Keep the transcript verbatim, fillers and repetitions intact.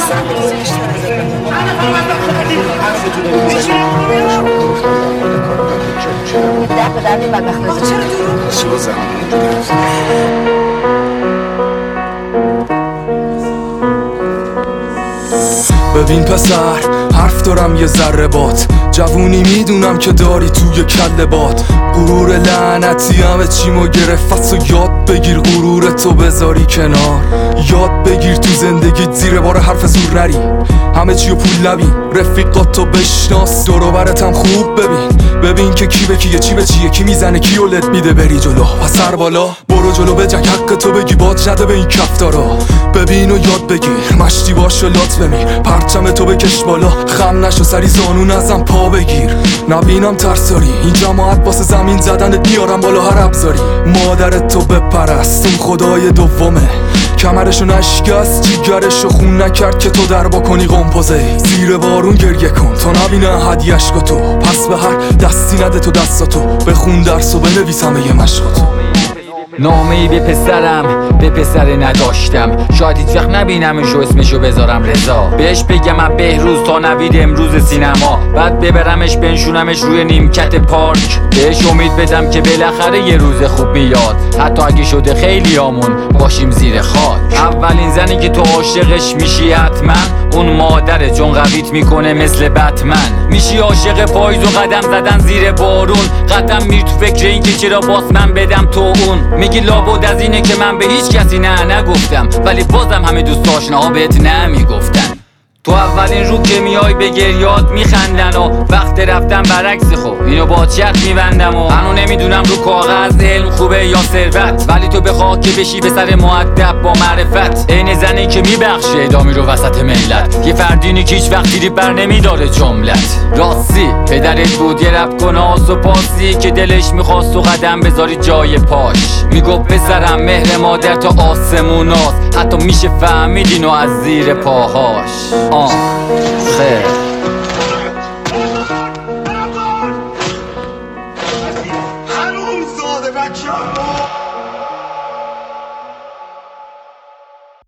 ببین پسر حرف دارم یه ذره بات، جوونی میدونم که داری توی کله بات. غرور لعنتی همه چیمو گرفت و یاد بگیر غرورتو بذاری کنار. یاد بگیر تو زندگیت زیر بار حرف زور نری، همه چیو پول نبین، رفیقاتو بشناس، دورو برتم خوب ببین. ببین که کی به کیه، چی به چیه، کی میزنه کیو لت میده. بری جلو پس سر بالا برو جلو بجنگ، حق تو بگی باد نده به این کفتارا. ببین و یاد بگیر مشتی باش و لات بمیر، پرچم تو بکش بالا، خم نشو سری زانو نزن پا بگیر. نبینم ترساری این جماعت واسه زمین زدنت میارم بالا هر ابزاری. مادرت تو بپرست اون خدای دومه، کمرشو نشکست جیگرشو خون نکرد که تو در با کنی قمپوزه. زیر بارون گریه کن تا نبینه هدیه‌اش تو، پس به هر دستی نده تو دستاتو، بخون درس و بنویسم یه مشقاتو. نامه‌ای به پسرم، به پسر نداشتم، شاید هیچ وقت نبینمش و اسمشو بذارم رضا. بهش بگم من بهروز تا نوید امروز سینما، بعد ببرمش بنشونمش روی نیمکت پارک. بهش امید بدم که بالاخره یه روز خوب میاد، حتی اگه شده خیلی آمون باشیم زیر خاک. اولین زنی که تو عاشقش میشی حتما اون مادره، چون قویت میکنه مثل بتمن. میشی عاشق پاییز و قدم زدن زیر بارون، قدم میری تو فکر این که چرا باز من بدم تو اون. میگی لابد از اینه که من به هیچ کسی نه نگفتم، ولی بازم همه دوست آشناها بهت نمیگفتن. تو اولین رو که میای به گریات میخندن و وقت رفتن برعکس. خب اینو با چرخ میبندم و منو نمیدونم رو کاغذ علم خوبه یا ثروت، ولی تو بخواه که بشی پسر مؤدب با معرفت. عین زنی که میبخشه ادامی رو وسط ملت، یه فردینی که هیچ وقت دیری بر نمیداره جملت. راستی پدرت بود یه رب کناس و پاسی که دلش میخواست و قدم بذاری جای پاش. میگفت پسرم مهر مادر تا آسموناست، حتی میشه فهمید اینو از زیر پاهاش. آه خیر